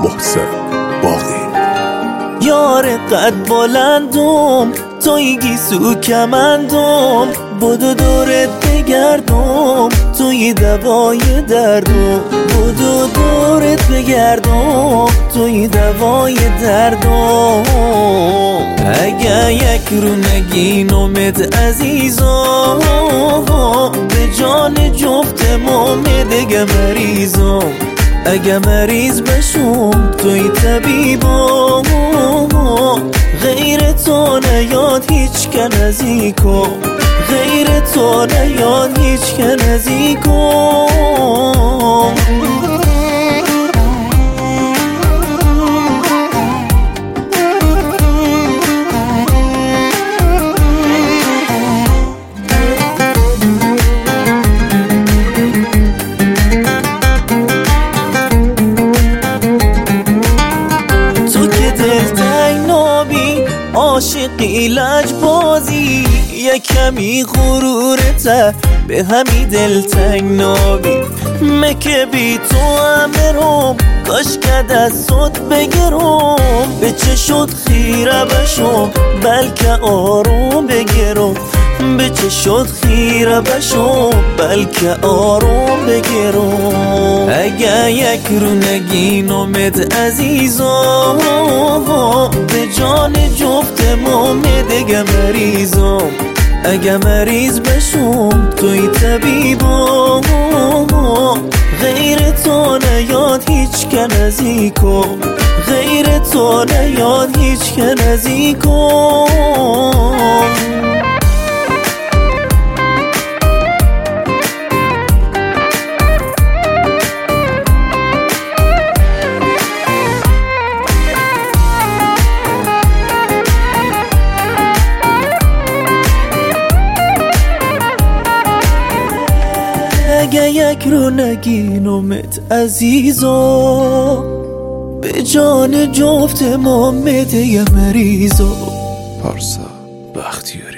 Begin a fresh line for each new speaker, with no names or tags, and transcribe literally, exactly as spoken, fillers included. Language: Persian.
محسن باقی.
یار قد بلندم توی گیسو کمندم، بدو دورت بگردم توی دوای دردم، بدو دورت بگردم توی دوای دردم. اگه یک رو نگینمت عزیزم، به جان جفتمون دیگه مریضم. اگه مریض بشم توی طبیبم، غیر تو نیاد هیچ که نزدیکم، غیر تو نیاد هیچ که نزدیکم. عاشقی لجبازی یک کمی غرورته، به همی دل تنگ نابی. مکه بی تو امرم کاش که دستت بگیرم، به چه شد خیره بشم بلکه آروم بگیرم، به چه شد خیره بشم بلکه آروم بگیرم. اگه یک رو نگینمت عزیزم، به جان جفتمون دیگه مریضم. اگه مریض بشم توی طبیبم، غیر تو نیاد هیچ که نزدیکم، غیر تو نیاد هیچ که نزدیکم. اگه یک رو نگینمت عزیزم، به جان جفت ما دیگه مریضم.
پارسا بختیاری.